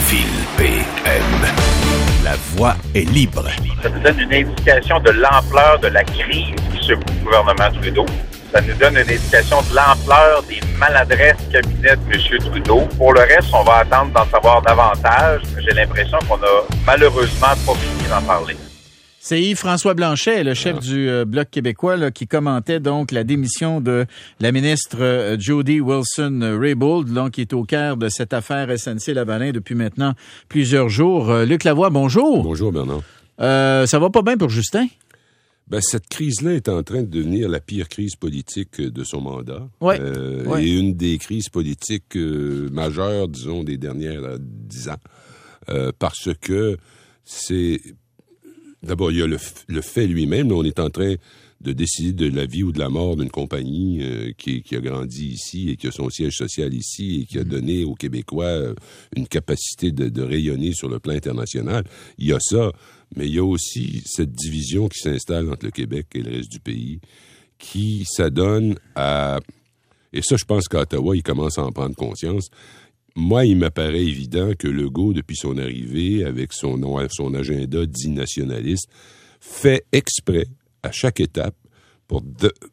Fil PM. La voix est libre. Ça nous donne une indication de l'ampleur de la crise qui secoue le gouvernement Trudeau. Ça nous donne une indication de l'ampleur des maladresses cabinet de M. Trudeau. Pour le reste, on va attendre d'en savoir davantage. J'ai l'impression qu'on a malheureusement pas fini d'en parler. C'est Yves-François Blanchet, le chef du Bloc québécois, là, qui commentait donc la démission de la ministre Jody Wilson-Raybould, donc, qui est au cœur de cette affaire SNC-Lavalin depuis maintenant plusieurs jours. Luc Lavoie, bonjour. Bonjour, Bernard. Ça va pas bien pour Justin? Ben, cette crise-là est en train de devenir la pire crise politique de son mandat. Ouais. Et une des crises politiques majeures, disons, des dernières 10 ans. Parce que c'est... D'abord, il y a le fait lui-même. Là, on est en train de décider de la vie ou de la mort d'une compagnie qui a grandi ici et qui a son siège social ici et qui a donné aux Québécois une capacité de rayonner sur le plan international. Il y a ça, mais il y a aussi cette division qui s'installe entre le Québec et le reste du pays qui s'adonne à... Et ça, je pense qu'à Ottawa, ils commencent à en prendre conscience. Moi, il m'apparaît évident que Legault, depuis son arrivée, avec son agenda dit nationaliste, fait exprès, à chaque étape, pour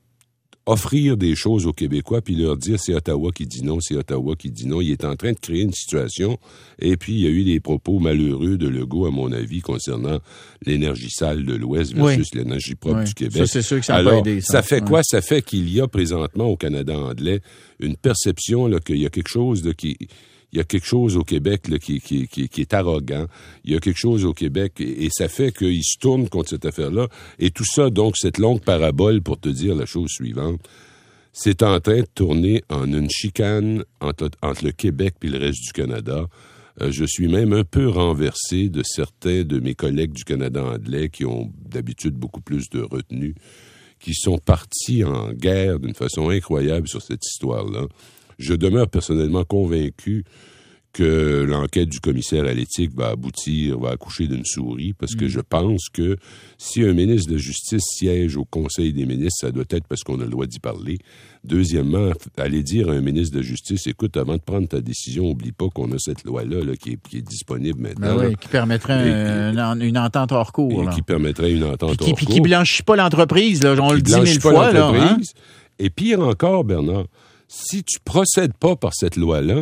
offrir des choses aux Québécois, puis leur dire c'est Ottawa qui dit non, c'est Ottawa qui dit non. Il est en train de créer une situation, et puis il y a eu des propos malheureux de Legault, à mon avis, concernant l'énergie sale de l'Ouest versus l'énergie propre du Québec. Ça, c'est sûr que ça n'a pas aidé. Ça fait quoi? Ça fait qu'il y a présentement au Canada anglais une perception là, qu'il y a quelque chose là, il y a quelque chose au Québec là, qui est arrogant. Il y a quelque chose au Québec et ça fait qu'il se tourne contre cette affaire-là. Et tout ça, donc, cette longue parabole pour te dire la chose suivante, c'est en train de tourner en une chicane entre le Québec et le reste du Canada. Je suis même un peu renversé de certains de mes collègues du Canada anglais qui ont d'habitude beaucoup plus de retenue, qui sont partis en guerre d'une façon incroyable sur cette histoire-là. Je demeure personnellement convaincu que l'enquête du commissaire à l'éthique va accoucher d'une souris, parce que je pense que si un ministre de Justice siège au Conseil des ministres, ça doit être parce qu'on a le droit d'y parler. Deuxièmement, aller dire à un ministre de Justice, écoute, avant de prendre ta décision, oublie pas qu'on a cette loi-là là, qui est disponible maintenant. Ben oui, qui permettrait une entente hors cours. Et qui permettrait une entente hors cours. Puis qui blanchit pas l'entreprise, là, on le dit 1000 fois. Là, hein? Et pire encore, Bernard, si tu procèdes pas par cette loi-là,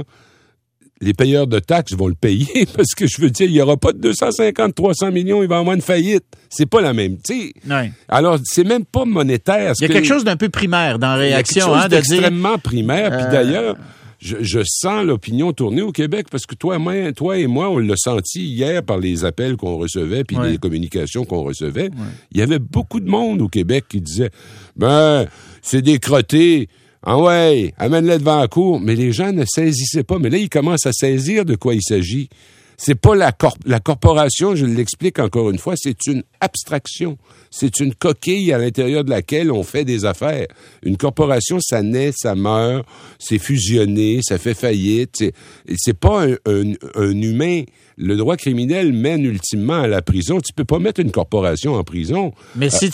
les payeurs de taxes vont le payer parce que je veux dire, il n'y aura pas de 250-300 millions, il va y avoir une faillite. C'est pas la même, tu sais. Ouais. Alors, c'est même pas monétaire. Il y a quelque chose d'un peu primaire dans la réaction. Il y a quelque chose d'extrêmement dire... primaire. Puis d'ailleurs, je sens l'opinion tourner au Québec parce que toi et moi, on l'a senti hier par les appels qu'on recevait puis les communications qu'on recevait. Ouais. Il y avait beaucoup de monde au Québec qui disait « Ben, c'est des crottés. Ah ouais, amène-le devant la cour. » Mais les gens ne saisissaient pas. Mais là, ils commencent à saisir de quoi il s'agit. C'est pas la corporation, je l'explique encore une fois, c'est une abstraction. C'est une coquille à l'intérieur de laquelle on fait des affaires. Une corporation, ça naît, ça meurt, c'est fusionné, ça fait faillite. C'est pas un humain. Le droit criminel mène ultimement à la prison. Tu peux pas mettre une corporation en prison. Mais si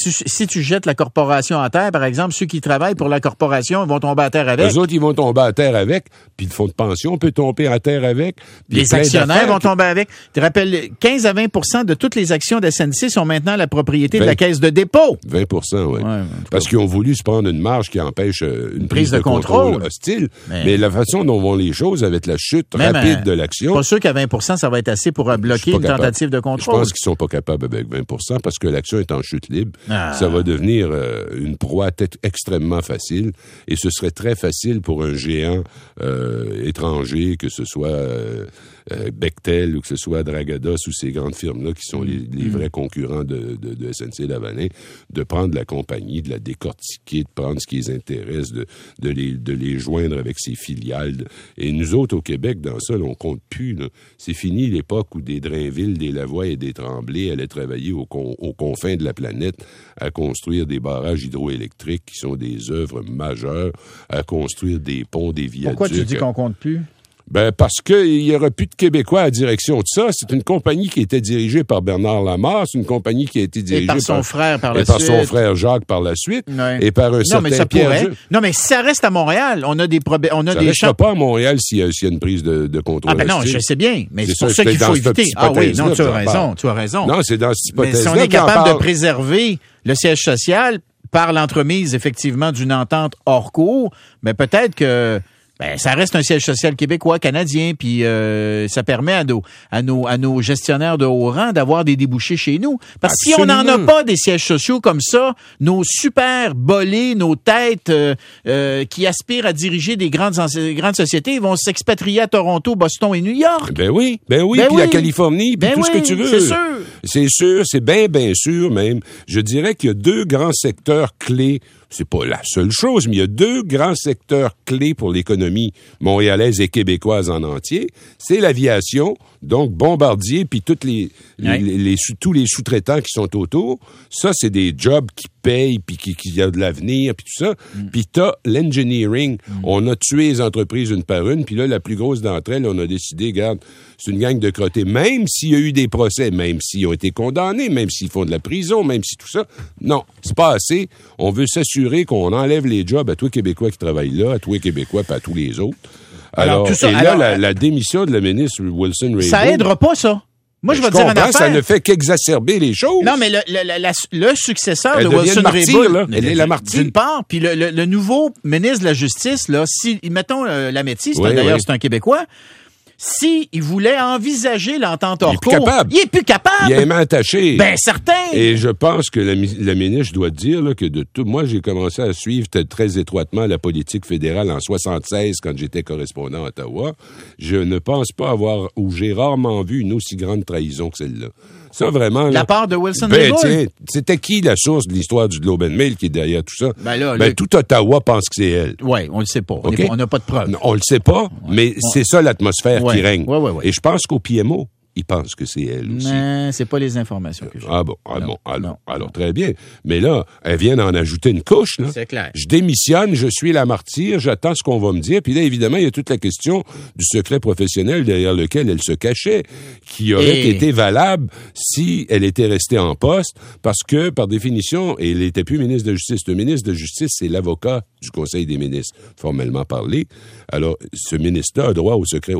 tu jettes la corporation à terre, par exemple, ceux qui travaillent pour la corporation vont tomber à terre avec. Eux autres, ils vont tomber à terre avec. Puis le fonds de pension peut tomber à terre avec. Les actionnaires vont tomber avec. Tu te rappelles, 15 à 20% de toutes les actions de SNC sont maintenant la propriété de la Caisse de dépôt. 20%, oui. Ouais, parce qu'ils ont voulu se prendre une marge qui empêche une prise de contrôle hostile. Mais la façon dont vont les choses avec la chute rapide de l'action... Pas sûr qu'à 20%, ça va être assez pour bloquer une tentative de contrôle. Je pense qu'ils sont pas capables avec 20% parce que l'action est en chute libre. Ça va devenir une proie extrêmement facile et ce serait très facile pour un géant étranger, que ce soit Bechtel ou que ce soit Dragados ou ces grandes firmes-là qui sont les vrais concurrents de SNC-Lavalin, de prendre la compagnie, de la décortiquer, de prendre ce qui les intéresse, de les joindre avec ses filiales. Et nous autres, au Québec, dans ça, là, on compte plus. Là. C'est fini l'époque où des Drainville, des Lavoie et des Tremblay allaient travailler aux confins de la planète à construire des barrages hydroélectriques qui sont des œuvres majeures, à construire des ponts, des viaducs. Pourquoi tu dis qu'on compte plus? Parce qu'il y aura plus de Québécois à la direction de ça. C'est une compagnie qui était dirigée par Bernard Lamarre. C'est une compagnie qui a été dirigée par son frère par la suite. Et par son frère Jacques par la suite. Ouais. Et par un certain Pierre. Non, mais si ça reste à Montréal, on a des problèmes. Ça ne restera pas à Montréal s'il y a une prise de contrôle. Non, je sais bien. Mais c'est pour ça qu'il faut éviter. Ah oui, non, tu as raison. Non, c'est dans cette hypothèse-là. Mais si on est capable de préserver le siège social par l'entremise, effectivement, d'une entente hors cours, mais peut-être que ça reste un siège social québécois, canadien, puis ça permet à nos gestionnaires de haut rang d'avoir des débouchés chez nous. Parce que si on n'en a pas des sièges sociaux comme ça, nos super bolés, nos têtes qui aspirent à diriger des grandes sociétés, ils vont s'expatrier à Toronto, Boston et New York. Ben oui, puis la Californie, puis tout ce que tu veux. C'est sûr. C'est bien sûr même. Je dirais qu'il y a 2 grands secteurs clés. C'est pas la seule chose, mais il y a 2 grands secteurs clés pour l'économie montréalaise et québécoise en entier. C'est l'aviation, donc Bombardier, puis tous les sous-traitants qui sont autour. Ça, c'est des jobs qui payent, puis qui a de l'avenir, puis tout ça. Puis t'as l'engineering. On a tué les entreprises une par une, puis là, la plus grosse d'entre elles, on a décidé, regarde, c'est une gang de crottés. Même s'il y a eu des procès, même s'ils ont été condamnés, même s'ils font de la prison, même si tout ça, non, c'est pas assez. On veut s'assurer qu'on enlève les jobs à tous les Québécois qui travaillent là, à tous les Québécois, puis à tous les autres. Alors tout ça, la démission de la ministre Wilson-Raybould... Ça aidera pas, ça. Moi, je vais dire une affaire. Ça ne fait qu'exacerber les choses. Non, mais le successeur de Wilson-Raybould... Elle est la martyre. D'une part, puis le nouveau ministre de la Justice, là, si, mettons, Lametti, d'ailleurs, c'est un Québécois... Si il voulait envisager l'entente hors cours, il est plus capable. Il est aimant attaché. Ben certain. Et je pense que la ministre, je dois dire là, que de tout, moi j'ai commencé à suivre très étroitement la politique fédérale en 76 quand j'étais correspondant à Ottawa. Je ne pense pas j'ai rarement vu une aussi grande trahison que celle-là. Ça, vraiment. La part de Wilson-Raybould. Tiens, c'était qui la source de l'histoire du Globe and Mail qui est derrière tout ça? Tout Ottawa pense que c'est elle. Oui, on le sait pas. Okay? On n'a pas de preuves. Non, on le sait pas, mais c'est ça l'atmosphère qui règne. Ouais. Et je pense qu'au PMO, ils pensent que c'est elle aussi. Mais c'est pas les informations que j'ai. Alors très bien. Mais là, elle vient d'en ajouter une couche, là. C'est clair. Je démissionne, je suis la martyre, j'attends ce qu'on va me dire. Puis là, évidemment, il y a toute la question du secret professionnel derrière lequel elle se cachait, qui aurait été valable si elle était restée en poste, parce que, par définition, elle n'était plus ministre de Justice. Le ministre de Justice, c'est l'avocat du Conseil des ministres, formellement parlé. Alors, ce ministre-là a droit au secret,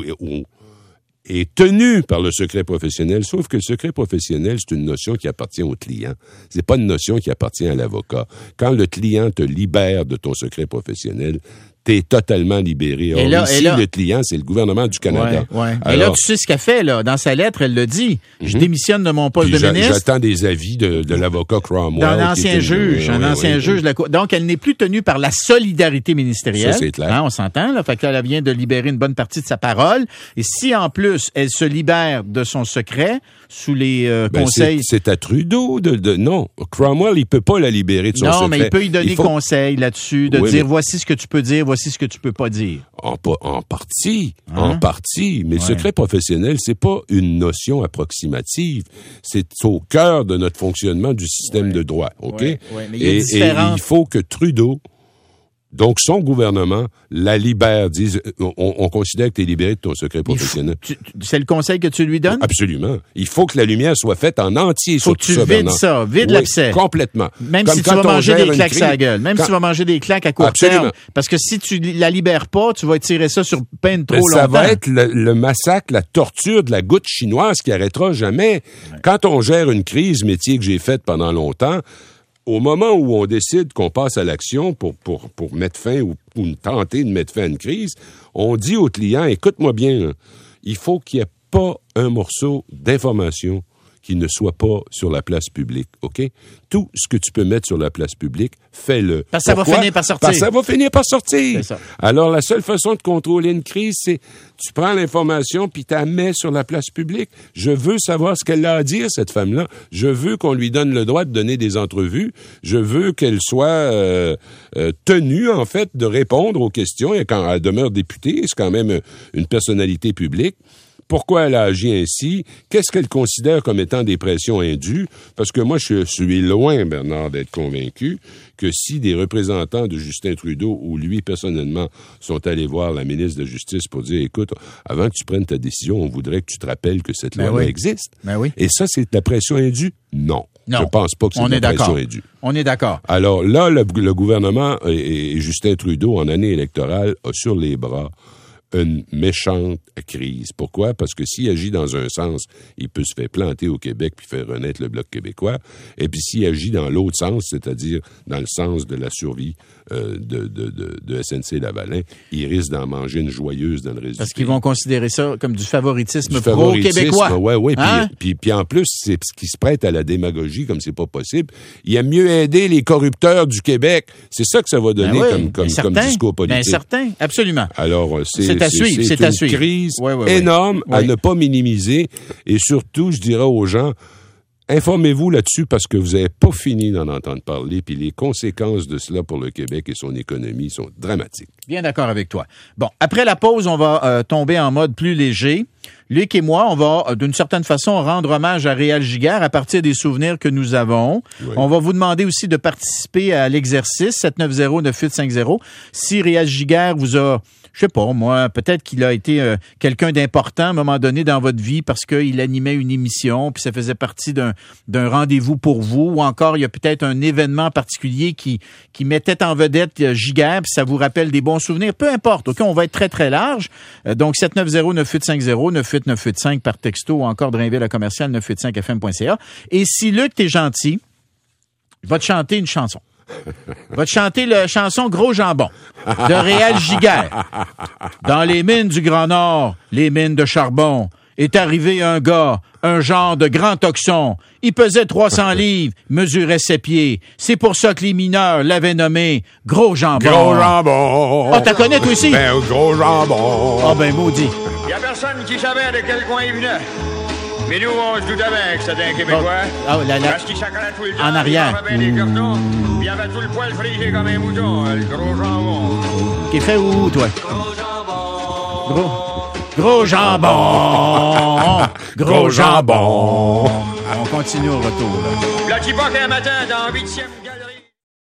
est tenu par le secret professionnel, sauf que le secret professionnel, c'est une notion qui appartient au client. C'est pas une notion qui appartient à l'avocat. Quand le client te libère de ton secret professionnel, t'es totalement libéré. Or, le client, c'est le gouvernement du Canada. Ouais. Alors, et là, tu sais ce qu'elle fait, là. Dans sa lettre, elle le dit. Je démissionne de mon poste de ministre. J'attends des avis de l'avocat Cromwell. D'un ancien juge. Juge de la Cour. Donc, elle n'est plus tenue par la solidarité ministérielle. Ça, c'est clair. On s'entend, là. Fait qu'elle vient de libérer une bonne partie de sa parole. Et si, en plus, elle se libère de son secret, sous les conseils... C'est à Trudeau non. Cromwell, il peut pas la libérer de son secret. Non, mais il peut y donner conseil là-dessus, dire voici ce que tu peux dire, voici ce que tu peux pas dire. En partie. Mais le secret professionnel, c'est pas une notion approximative. C'est au cœur de notre fonctionnement du système de droit. OK? Mais il y a et il faut que Trudeau, donc son gouvernement, la libère, dise on considère que tu es libéré de ton secret professionnel. C'est le conseil que tu lui donnes? Absolument. Il faut que la lumière soit faite en entier sur tout ça. Faut que tu vides l'abcès. Complètement. Même si tu vas manger des claques sur la gueule. Même si tu vas manger des claques à court terme. Parce que si tu la libères pas, tu vas tirer ça sur peine trop longtemps. Ça va être le massacre, la torture de la goutte chinoise qui arrêtera jamais. Ouais. Quand on gère une crise, métier que j'ai faite pendant longtemps, au moment où on décide qu'on passe à l'action pour mettre fin ou tenter de mettre fin à une crise, on dit au client, écoute-moi bien, il faut qu'il n'y ait pas un morceau d'information qui ne soit pas sur la place publique, OK? Tout ce que tu peux mettre sur la place publique, fais-le. Parce que ça va finir par sortir. Parce que ça va finir par sortir. C'est ça. Alors, la seule façon de contrôler une crise, c'est tu prends l'information puis tu la mets sur la place publique. Je veux savoir ce qu'elle a à dire, cette femme-là. Je veux qu'on lui donne le droit de donner des entrevues. Je veux qu'elle soit tenue, en fait, de répondre aux questions. Et quand elle demeure députée, c'est quand même une personnalité publique. pourquoi elle a agi ainsi, qu'est-ce qu'elle considère comme étant des pressions indues, parce que moi, je suis loin, Bernard, d'être convaincu que si des représentants de Justin Trudeau ou lui, personnellement, sont allés voir la ministre de la Justice pour dire, écoute, avant que tu prennes ta décision, on voudrait que tu te rappelles que cette loi-là existe. Ben oui. Et ça, c'est de la pression indue? Non. Je pense pas que c'est de la pression indue. On est d'accord. Alors là, le gouvernement et Justin Trudeau, en année électorale, a sur les bras une méchante crise. Pourquoi? Parce que s'il agit dans un sens, il peut se faire planter au Québec puis faire renaître le Bloc québécois. Et puis s'il agit dans l'autre sens, c'est-à-dire dans le sens de la survie de SNC-Lavalin, il risque d'en manger une joyeuse dans le résultat. Parce qu'ils vont considérer ça comme du favoritisme pro-québécois. Oui. Hein? Puis en plus, c'est ce qui se prête à la démagogie comme c'est pas possible. Il aime mieux aider les corrupteurs du Québec. C'est ça que ça va donner comme discours politique. Bien certain, absolument. Alors, c'est une crise énorme à ne pas minimiser. Et surtout, je dirais aux gens, informez-vous là-dessus parce que vous n'avez pas fini d'en entendre parler. Puis les conséquences de cela pour le Québec et son économie sont dramatiques. Bien d'accord avec toi. Bon, après la pause, on va tomber en mode plus léger. Luc et moi, on va, d'une certaine façon, rendre hommage à Réal Giguère à partir des souvenirs que nous avons. Oui. On va vous demander aussi de participer à l'exercice 790-9850. Si Réal Giguère vous a, je sais pas, moi, peut-être qu'il a été quelqu'un d'important à un moment donné dans votre vie parce qu'il animait une émission, puis ça faisait partie d'un rendez-vous pour vous, ou encore il y a peut-être un événement particulier qui mettait en vedette Giguère, puis ça vous rappelle des bons souvenirs. Peu importe, OK, on va être très, très large. Donc, 790-9850, 98985 par texto ou encore Drainville à commercial 985fm.ca. Et si Luc, t'es gentil, il va te chanter une chanson. Il va te chanter la chanson Gros Jambon de Réal Giguère. Dans les mines du Grand Nord, les mines de charbon, est arrivé un gars, un genre de grand toxon. Il pesait 300 livres, mesurait 7 pieds. C'est pour ça que les mineurs l'avaient nommé Gros Jambon. Gros Jambon! Ah, t'as connais toi aussi? Ben, Gros Jambon! Ah, ben, maudit. Il y a personne qui savait de quel coin il venait. Mais nous, on se doutait bien que c'était un Québécois. Parce qu'il s'accordait tout le temps. En arrière. Il avait des cartons, puis il avait tout le poil frisé comme un mouton. Le Gros Jambon. Qui est fait où, toi? Gros Jambon. Gros jambon! Gros jambon! On continue au retour, là. Le Tipoc un matin dans 8e galerie.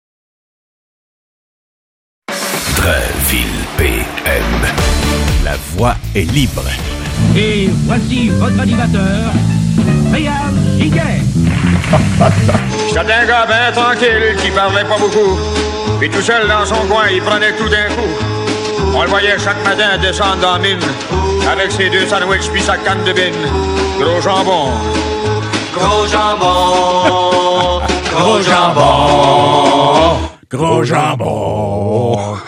Drainville PM. La voix est libre. Et voici votre animateur, Réal Giguère. C'était un gars bien tranquille qui parlait pas beaucoup. Puis tout seul dans son coin, il prenait tout d'un coup. On le voyait chaque matin descendre dans la mine avec ses 2 sandwichs puis sa canne de bine. Gros jambon. Gros jambon. Gros jambon. Gros jambon.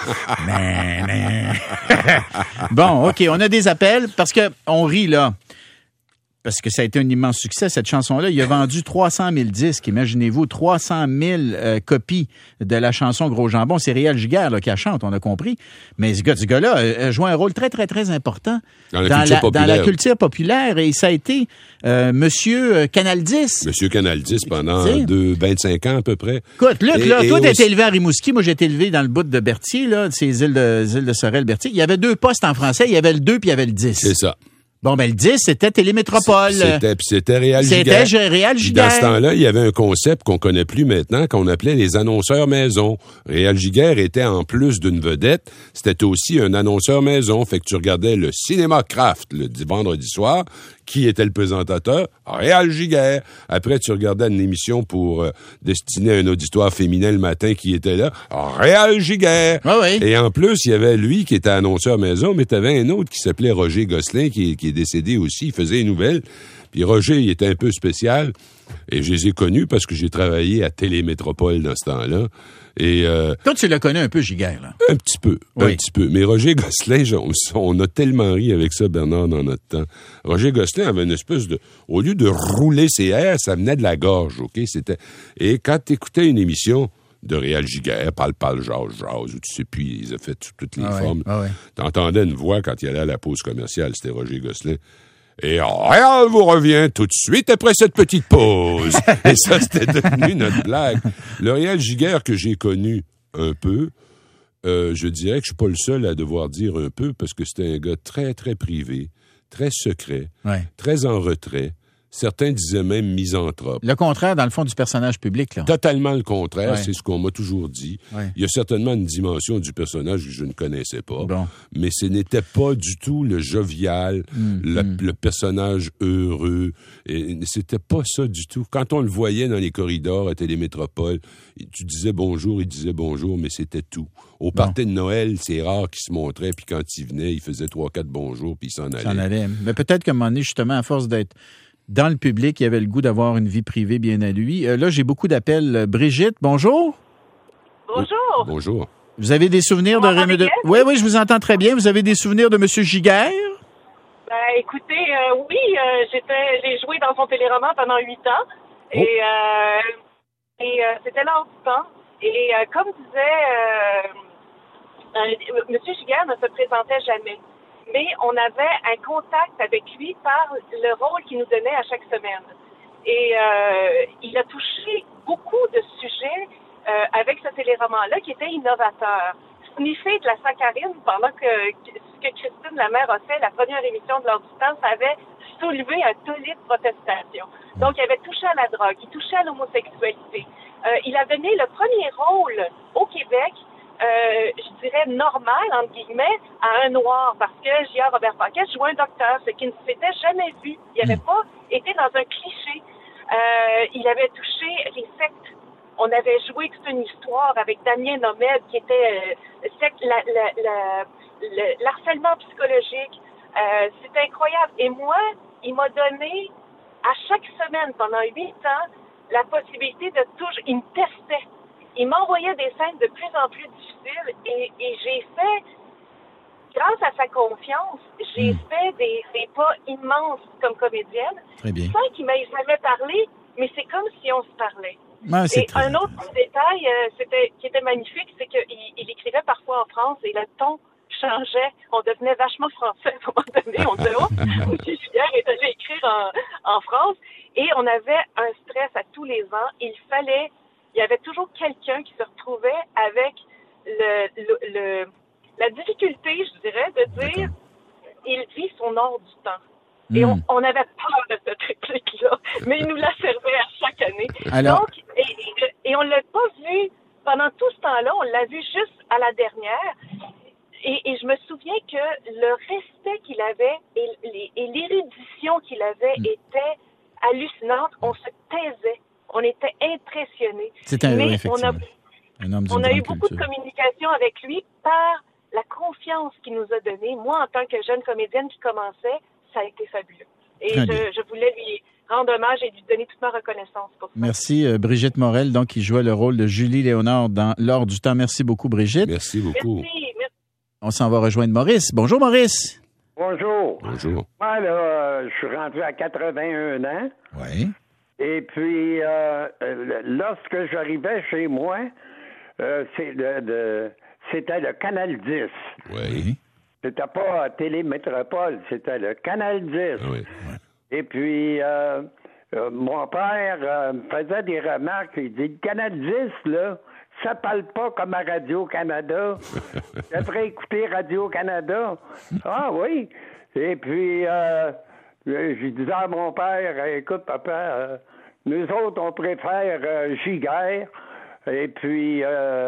Bon, OK, on a des appels parce que on rit, là. Parce que ça a été un immense succès, cette chanson-là. Il a vendu 300 000 disques. Imaginez-vous, 300 000 copies de la chanson Gros Jambon. C'est Réal Giguère là, qui la chante, on a compris. Mais ce gars-là a joué un rôle très, très, très important dans la culture populaire. Et ça a été Monsieur Canal 10. Monsieur Canal 10 pendant 25 ans à peu près. Écoute, Luc, toi, t'as été élevé à Rimouski. Moi, j'ai été élevé dans le bout de Berthier, là, ces îles de Sorel-Berthier. Il y avait 2 postes en français. Il y avait le 2 puis il y avait le 10. C'est ça. Bon, ben le 10, c'était Télémétropole. C'était Réal Giguère. C'était Réal Giguère. Dans ce temps-là, il y avait un concept qu'on connaît plus maintenant, qu'on appelait les annonceurs maison. Réal Giguère était, en plus d'une vedette, c'était aussi un annonceur maison. Fait que tu regardais le Cinéma Craft le vendredi soir. Qui était le présentateur? Réal Giguère. Après, tu regardais une émission pour destiner un auditoire féminin le matin qui était là. Réal Giguère. Ah oui. Et en plus, il y avait lui qui était annonceur maison, mais tu avais un autre qui s'appelait Roger Gosselin, qui est décédé aussi. Il faisait les nouvelles. Puis Roger, il était un peu spécial. Et je les ai connus parce que j'ai travaillé à Télémétropole dans ce temps-là. Et toi, tu le connais un peu, Giguère, là? Un petit peu. Mais Roger Gosselin, on a tellement ri avec ça, Bernard, dans notre temps. Roger Gosselin avait une espèce de... Au lieu de rouler ses airs, ça venait de la gorge, OK? Et quand tu écoutais une émission de Réal Giguère, Parle, jase, ou tu sais plus, ils ont fait toutes les formes. T'entendais une voix quand il allait à la pause commerciale, c'était Roger Gosselin. Et Réal vous revient tout de suite après cette petite pause. Et ça, c'était devenu notre blague. Le Réal Giguère que j'ai connu un peu, je dirais que je suis pas le seul à devoir dire un peu, parce que c'était un gars très, très privé, très secret, Ouais. très en retrait. Certains disaient même misanthrope. Le contraire, dans le fond, du personnage public, là. Totalement le contraire, Ouais. c'est ce qu'on m'a toujours dit. Ouais. Il y a certainement une dimension du personnage que je ne connaissais pas, Bon. mais ce n'était pas du tout le jovial, le personnage heureux. Et c'était pas ça du tout. Quand on le voyait dans les corridors à Télémétropole, tu disais bonjour, il disait bonjour, mais c'était tout. Au party de Noël, c'est rare qu'il se montrait, puis quand il venait, il faisait 3-4 bonjours, puis il s'en allait. Mais peut-être qu'à un moment donné, justement, à force d'être dans le public, il avait le goût d'avoir une vie privée bien à lui. Là, j'ai beaucoup d'appels. Brigitte, bonjour. Bonjour. Bonjour. Vous avez des souvenirs de Raymond? Oui, je vous entends très bien. Vous avez des souvenirs de M. Giguère? Ben, écoutez, oui, j'ai joué dans son téléroman pendant 8 ans. Et c'était lors du temps. Et comme disait M. Giguère ne se présentait jamais. Mais on avait un contact avec lui par le rôle qu'il nous donnait à chaque semaine. Et il a touché beaucoup de sujets avec ce téléroman-là qui était innovateur. Sniffer de la saccharine pendant que ce que Christine Lemère a fait, la première émission de l'Heure du temps, ça avait soulevé un tollé de protestation. Donc, il avait touché à la drogue, il touchait à l'homosexualité. Il a donné le premier rôle au Québec, je dirais normal, entre guillemets, à un noir, parce que J.A. Robert Paquet jouait un docteur, ce qui ne s'était jamais vu. Il n'avait pas été dans un cliché. Il avait touché les sectes. On avait joué toute une histoire avec Damien Nommed, qui était l'harcèlement psychologique. C'était incroyable. Et moi, il m'a donné, à chaque semaine, pendant 8 ans, la possibilité de toujours... Il me testait. Il m'envoyait des scènes de plus en plus difficiles et j'ai fait, grâce à sa confiance, j'ai fait des pas immenses comme comédienne. Très bien. Sans qu'il m'ait jamais parlé, mais c'est comme si on se parlait. Ah, Et un autre détail qui était magnifique, c'est qu'il écrivait parfois en France et le ton changeait. On devenait vachement français à un moment donné. On disait, oh, M. Giguère est allé écrire en France. Et on avait un stress à tous les ans. Il y avait toujours quelqu'un qui se retrouvait avec la difficulté, je dirais, de dire il vit son hors du temps. Et on avait peur de cette réplique-là, mais il nous la servait à chaque année. Alors... Donc, et on l'a pas vu pendant tout ce temps-là, on l'a vu juste à la dernière. Et je me souviens que le respect qu'il avait et l'érudition qu'il avait était hallucinante. On se taisait. On était impressionnés. Mais effectivement. On a eu beaucoup de communication avec lui par la confiance qu'il nous a donnée. Moi, en tant que jeune comédienne qui commençait, ça a été fabuleux. Et je voulais lui rendre hommage et lui donner toute ma reconnaissance pour ça. Merci, Brigitte Morel, donc, qui jouait le rôle de Julie Léonard dans L'Heure du temps. Merci beaucoup, Brigitte. Merci beaucoup. Merci. On s'en va rejoindre Maurice. Bonjour, Maurice. Bonjour. Bonjour. Moi, là, je suis rendu à 81 ans. Oui. Et puis, lorsque j'arrivais chez moi, c'était le Canal 10. Oui. C'était pas Télémétropole, c'était le Canal 10. Oui. Et puis, mon père me faisait des remarques. Il dit, le Canal 10, là, ça parle pas comme à Radio-Canada. J'aimerais écouter Radio-Canada. Ah oui. Et puis, je disais à mon père, écoute, papa, nous autres, on préfère Giguère. Et puis,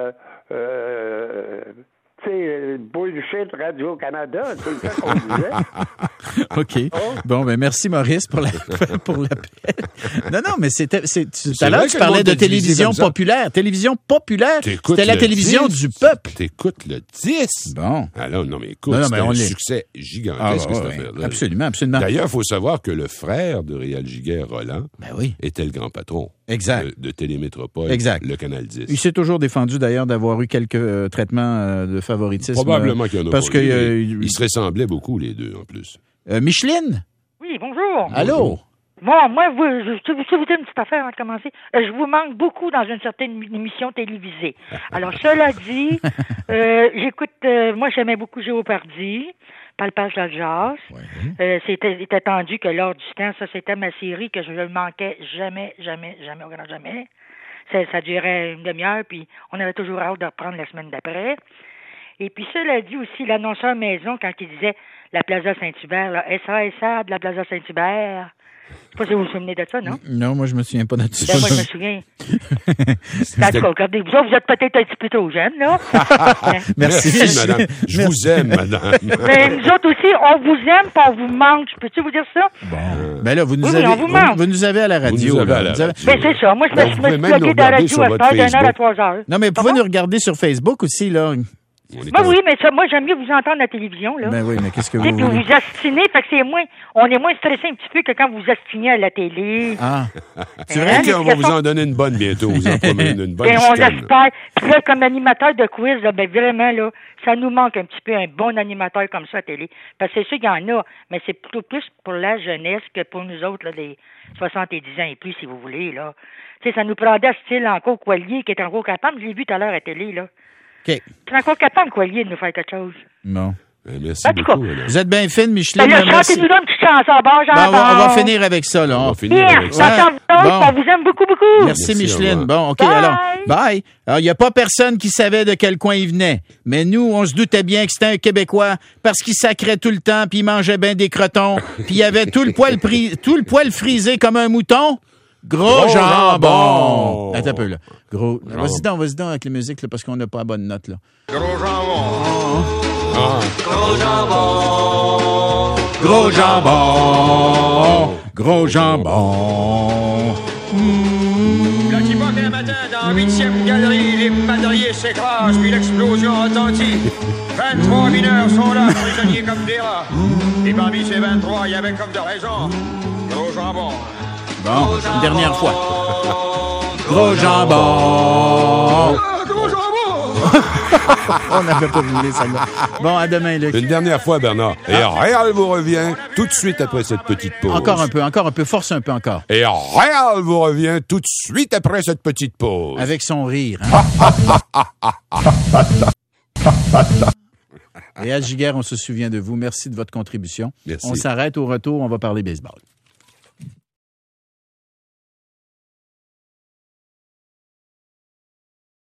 tu sais, bullshit Radio-Canada, c'est ça qu'on disait. OK. Bon, ben merci, Maurice, pour l'appel. Non, mais tout à l'heure, tu parlais de télévision populaire. Télévision populaire, c'était la télévision du peuple. T'écoutes le 10. Bon. Alors, non, mais écoute, c'est un succès gigantesque, cette affaire-là. Absolument, absolument. D'ailleurs, il faut savoir que le frère de Réal Giguère, Roland, était le grand patron. Exact. De Télémétropole, le Canal 10. Il s'est toujours défendu, d'ailleurs, d'avoir eu quelques traitements de favoritisme. Probablement qu'il y en a parce pas. Ils se ressemblaient beaucoup, les deux, en plus. Micheline? Oui, bonjour. Allô? Bon, moi, je vais vous dire une petite affaire avant de commencer. Je vous manque beaucoup dans une certaine émission télévisée. Alors, cela dit, moi, j'aimais beaucoup Géopardy, Palpage de jazz. C'était attendu que L'Heure du temps, ça, c'était ma série que je ne manquais jamais. Ça durait une demi-heure, puis on avait toujours hâte de reprendre la semaine d'après. Et puis, cela dit aussi, l'annonceur maison, quand il disait la Plaza Saint-Hubert, là. SASA de la Plaza Saint-Hubert. Je sais pas si vous vous souvenez de ça, non? Non, moi, je me souviens pas de ça. Ben, moi, je me souviens. En tout cas, regardez, vous êtes peut-être un petit peu trop jeune, là. Merci, madame. Je vous aime, madame. Mais nous autres aussi, on vous aime, puis on vous manque. Peux-tu vous dire ça? Bon. Ben là, vous nous, Oui, avez, on vous manque. vous nous avez à la radio. Vous nous avez là. à la Vous avez- radio. Ben, c'est ça. Moi, je Ben, me vous suis pouvez même bloqué nous dans la regarder radio sur à votre faire d'un heure à Facebook. 3 heures. Non, mais vous pouvez nous regarder sur Facebook aussi, là. Ben oui, mais ça, moi, j'aime mieux vous entendre à la télévision, là. Ben oui, mais qu'est-ce que Tu sais, vous puis voulez? vous astinez, fait que on est moins stressé un petit peu que quand vous astinez à la télé. Ah. C'est vrai Hein, qu'on va vous en donner une bonne bientôt. Vous en promettez une bonne Ben, on chicane. l'espère. Puis là, comme animateur de quiz, là, ben vraiment, là, ça nous manque un petit peu un bon animateur comme ça à télé. Parce que c'est sûr qu'il y en a, mais c'est plutôt plus pour la jeunesse que pour nous autres, là, des 70 ans et plus, si vous voulez, là. Tu sais, ça nous prendrait style encore Coilier, qui est encore capable. Je l'ai vu tout à l'heure à la télé, là. OK. Tu es encore capable, Coilier, de nous faire quelque chose. Bon. Merci En tout cas, beaucoup, madame. Vous êtes bien fine, Micheline. Ben là, Merci. chantez-nous donc une petite chanson. Bon, Ben, on va finir avec ça, là. On On- va finir Bien, avec ça. ça chante Bon. on vous aime beaucoup, beaucoup. Merci, Merci, Micheline. au Bon, OK, Bye. alors, bye. Alors, il n'y a pas personne qui savait de quel coin il venait. Mais nous, on se doutait bien que c'était un Québécois parce qu'il sacrait tout le temps, puis il mangeait bien des crotons, puis il avait tout le poil frisé comme un mouton. Gros jambon. jambon. Attends un peu, là. Gros. Jambon. Vas-y donc avec la musique, là, parce qu'on n'a pas la bonne note, là. Gros jambon. Ah. Gros jambon. Gros jambon. Quand il un matin dans la 8e galerie, les madriers s'écrasent, puis l'explosion retentit. 23 mineurs sont là, prisonniers comme des rats. Et parmi ces 23, il y avait comme de raison. Gros jambon. Bon, une dernière fois. Gros jambon. Gros jambon! On n'avait pas voulu ça. Bon, à demain, Luc. Une dernière fois, Bernard. Et Réal vous revient tout de suite après cette petite pause. Encore un peu. Force un peu encore. Et Réal vous revient tout de suite après cette petite pause. Avec son rire. Hein? Réal Giguère, on se souvient de vous. Merci de votre contribution. Merci. On s'arrête au retour. On va parler baseball.